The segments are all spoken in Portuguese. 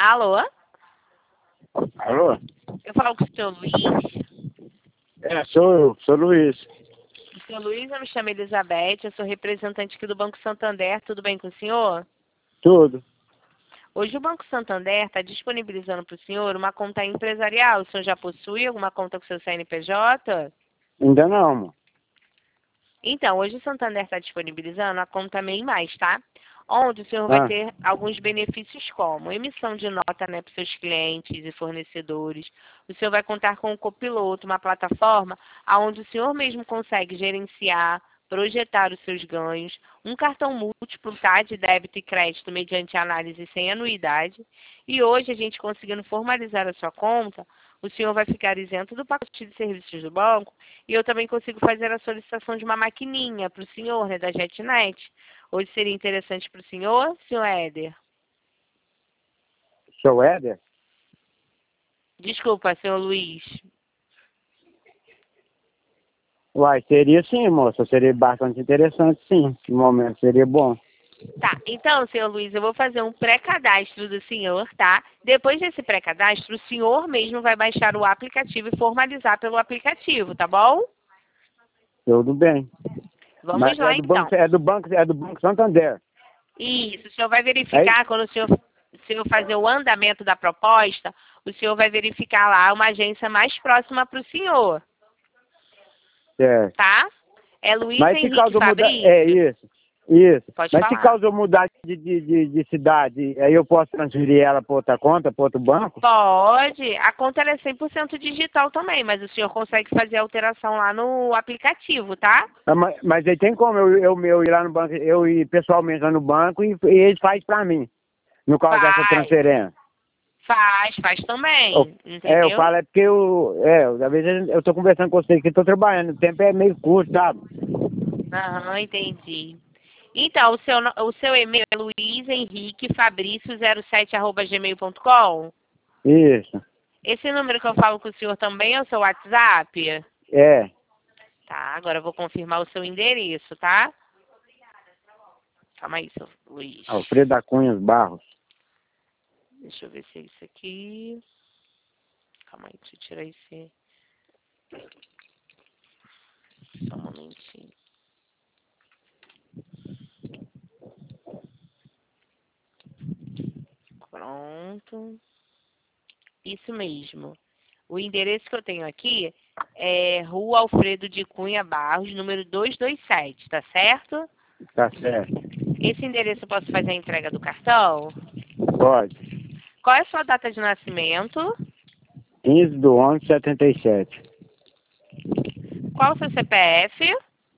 Alô? Alô? Eu falo com o senhor Luiz. Sou eu, sou Luiz. Senhor Luiz, eu me chamo Elizabeth, eu sou representante aqui do Banco Santander. Tudo bem com o senhor? Tudo. Hoje o Banco Santander está disponibilizando para o senhor uma conta empresarial. O senhor já possui alguma conta com seu CNPJ? Ainda não, amor. Então, hoje o Santander está disponibilizando a conta MEI Mais, tá? Onde o senhor vai ter alguns benefícios como emissão de nota, né, para os seus clientes e fornecedores. O senhor vai contar com o Copiloto, uma plataforma onde o senhor mesmo consegue gerenciar, projetar os seus ganhos, um cartão múltiplo, tá, de débito e crédito mediante análise sem anuidade. E hoje, a gente conseguindo formalizar a sua conta, o senhor vai ficar isento do pacote de serviços do banco e eu também consigo fazer a solicitação de uma maquininha para o senhor, né, da JetNet. Hoje seria interessante para o senhor Éder? Seu Éder? Desculpa, senhor Luiz. Uai, seria sim, moça. Seria bastante interessante, sim. No momento seria bom. Tá, então, senhor Luiz, eu vou fazer um pré-cadastro do senhor, tá? Depois desse pré-cadastro, o senhor mesmo vai baixar o aplicativo e formalizar pelo aplicativo, tá bom? Tudo bem. Vamos Mas lá, então. é do Banco Santander. Isso, o senhor vai verificar, quando o senhor fazer o andamento da proposta, o senhor vai verificar lá uma agência mais próxima para o senhor, Certo. tá? É Luiz Mas se Henrique caso eu mudar... Fabrício. É isso. Isso. Pode Mas se falar. caso eu mudar de cidade, aí eu posso transferir ela para outra conta, para outro banco? Pode. A conta ela é 100% digital também, mas o senhor consegue fazer alteração lá no aplicativo, tá? Mas aí tem como eu ir lá no banco, eu ir pessoalmente lá no banco e eles fazem para mim, no caso dessa transferência. Faz também, Eu entendeu? falo, é porque às vezes eu tô conversando com vocês que eu tô trabalhando, o tempo é meio curto, sabe? Aham, entendi. Então, o seu e-mail é luizenriquefabrício07@gmail.com? Isso. Esse número que eu falo com o senhor também é o seu WhatsApp? É. Tá, agora eu vou confirmar o seu endereço, tá? Calma aí, seu Luiz. Alfredo da Cunha Barros. Deixa eu ver se é isso aqui. Calma aí, deixa eu tirar esse. Só um momentinho. Pronto. Isso mesmo. O endereço que eu tenho aqui é Rua Alfredo de Cunha Barros, número 227, tá certo? Tá certo. Esse endereço eu posso fazer a entrega do cartão? Pode. Qual é a sua data de nascimento? 15/11/77. Qual o seu CPF?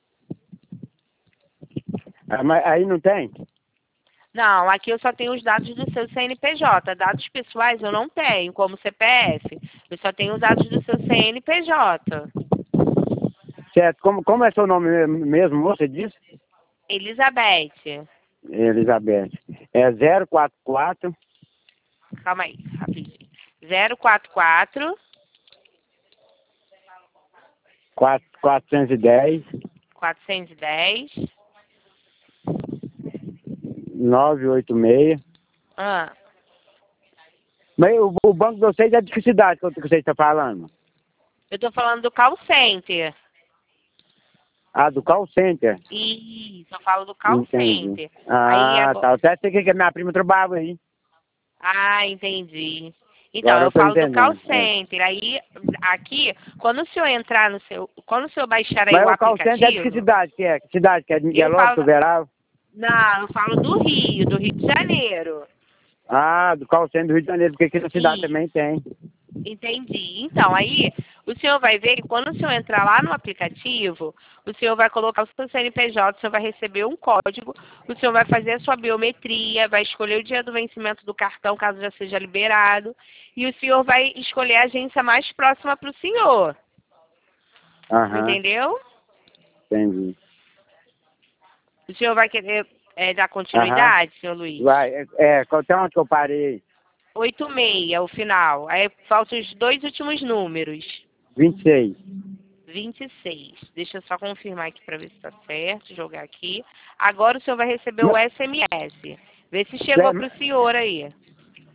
Mas aí não tem? Não, aqui eu só tenho os dados do seu CNPJ. Dados pessoais eu não tenho, como CPF. Eu só tenho os dados do seu CNPJ. Certo. Como é seu nome mesmo, você disse? Elizabeth. Elizabeth. É 044 Calma aí, rapidinho. 044 410 410 986. Ah, Mas o banco de vocês é de que cidade que você está falando? eu tô falando do call center. Ah, do call center. Isso, eu falo do call Entendi. center. Aí Ah, agora... tá. Até sei que a minha prima trabalhava aí. Ah, entendi. Então, Agora eu eu tô falo do call entendendo. center. Aí, aqui, quando o senhor entrar no seu... Quando o senhor baixar aí Mas o o call center é de que aplicativo... cidade que é? Que cidade que é? De Eu Miguelópolis, falo... Uberaba? Não, eu falo do Rio de Janeiro. Ah, do call center do Rio de Janeiro, porque aqui na cidade Isso. também tem. Entendi. Então, aí, o senhor vai ver que quando o senhor entrar lá no aplicativo, o senhor vai colocar o seu CNPJ, o senhor vai receber um código, o senhor vai fazer a sua biometria, vai escolher o dia do vencimento do cartão, caso já seja liberado, e o senhor vai escolher a agência mais próxima para o senhor. Aham, Entendeu? entendi. O senhor vai querer dar Aham. continuidade, senhor Luiz? Vai, até onde que eu parei? 86, o final. Aí faltam os dois últimos números. 26. 26. Deixa eu só confirmar aqui para ver se está certo. Jogar aqui. Agora o senhor vai receber o Não, SMS. Vê se chegou para o senhor aí.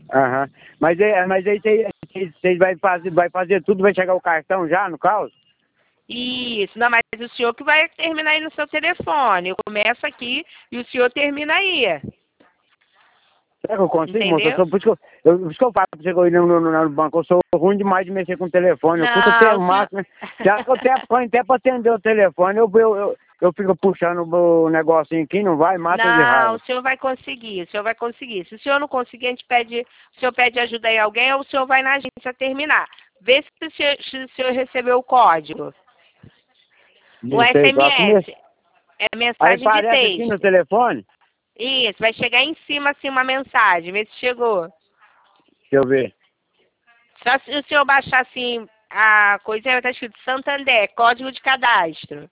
Aham. Mas aí vocês vai fazer tudo, vai chegar o cartão já, no caso? Isso, não, mas o senhor que vai terminar aí no seu telefone. Eu começo aqui e o senhor termina aí. Será que eu consigo, moço? Entendeu? Por isso que eu falo pra você que eu ir no banco. Eu sou ruim demais de mexer com o telefone. Eu custo até Não, o o senhor... máximo. Já que eu ponho até pra atender o telefone, eu fico puxando o negocinho aqui, não vai, mata de Não, raiva. o senhor vai conseguir, o senhor vai conseguir. Se o senhor não conseguir, a gente pede, o senhor pede ajuda aí a alguém ou o senhor vai na agência terminar. Vê se o senhor recebeu o código. O Não sei, SMS é aí mensagem de aparece aqui no texto. telefone. Isso, vai chegar em cima assim uma mensagem, vê se chegou. Deixa eu ver. Só se o senhor baixar assim a coisinha, vai estar escrito Santander, código de cadastro.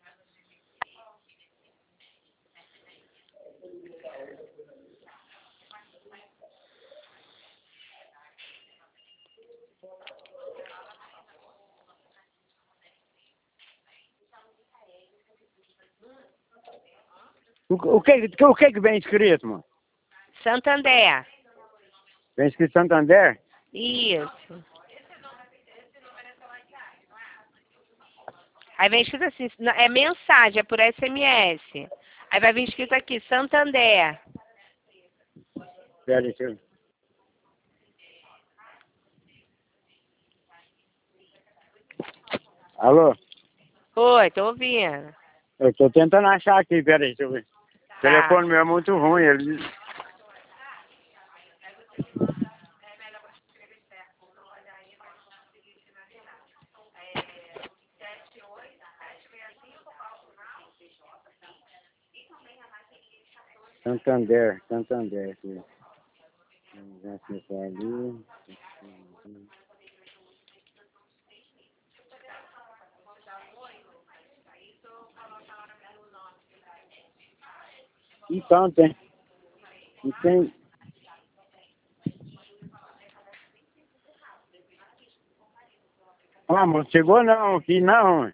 O que vem escrito, mano? Santander. Vem escrito Santander? Isso. Aí vem escrito assim, é mensagem, é por SMS. Aí vai vir escrito aqui, Santander. Pera, deixa eu... Alô? Oi, tô ouvindo. Eu tô tentando achar aqui, pera aí, deixa eu ver. O Tá. telefone meu é muito ruim, ele... Santander, aqui. Já acessar ali. Então tem. Não tem. Ah, moço, chegou não, aqui não.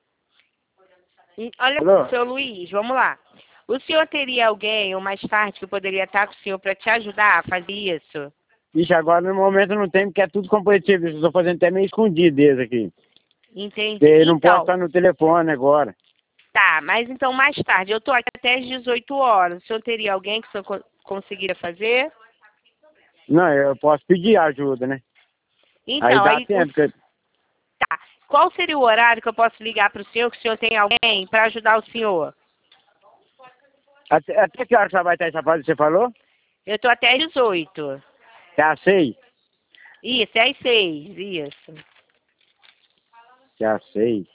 Olha, Alô? seu Luiz, vamos lá. O senhor teria alguém ou mais tarde que poderia estar com o senhor para te ajudar a fazer isso? Ixi, agora no momento não tem, porque é tudo competitivo. Eu estou fazendo até meio escondido deles aqui. Entendi. Eu não posso Então, estar no telefone agora. tá, mas então mais tarde, eu tô aqui até às 18 horas. O senhor teria alguém que o senhor conseguiria fazer? Não, eu posso pedir ajuda, né? Aí Então, dá aí, tempo. tá. Qual seria o horário que eu posso ligar para o senhor, que o senhor tem alguém para ajudar o senhor? Até que hora que você vai estar essa fase, você falou? Eu tô até às 18. É às 6? Isso, é às 6, isso. É às 6.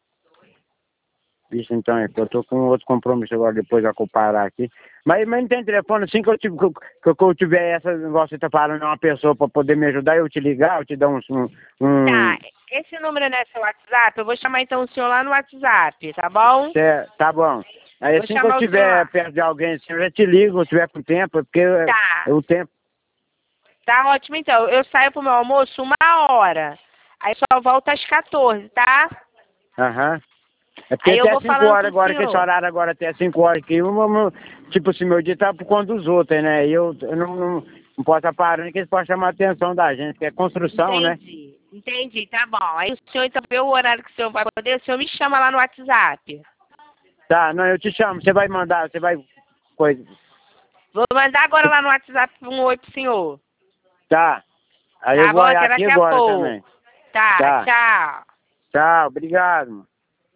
Isso então, é que eu tô com outro compromisso agora, depois já que eu parar aqui. Mas não tem telefone, assim que eu tiver essa negócio que você tá falando, uma pessoa para poder me ajudar, eu te ligar, eu te dar Tá, esse número não é seu WhatsApp? Eu vou chamar então o senhor lá no WhatsApp, tá bom? Tá bom. Aí Vou assim que eu chamar o senhor tiver lá. perto de alguém, assim, eu já te ligo, se tiver com tempo, porque Tá, o tempo... tá ótimo então. Eu saio pro meu almoço 1 hora. Aí só volto às 14, tá? Aham. É porque Aí eu até vou 5 falando horas pro agora, que esse senhor. horário agora até 5 horas aqui, tipo assim, meu dia tá por conta dos outros, né? E eu não posso estar parando, que eles podem chamar a atenção da gente, que é construção, né? Entendi, tá bom. Aí o senhor então vê o horário que o senhor vai poder, o senhor me chama lá no WhatsApp. Tá, não, eu te chamo, você vai mandar, você vai... Coisa. Vou mandar agora lá no WhatsApp um oi pro senhor. Tá. Aí eu Tá vou bom? olhar Até aqui daqui a agora pouco. também. Tá, Tá. tchau. Tchau, obrigado, mano.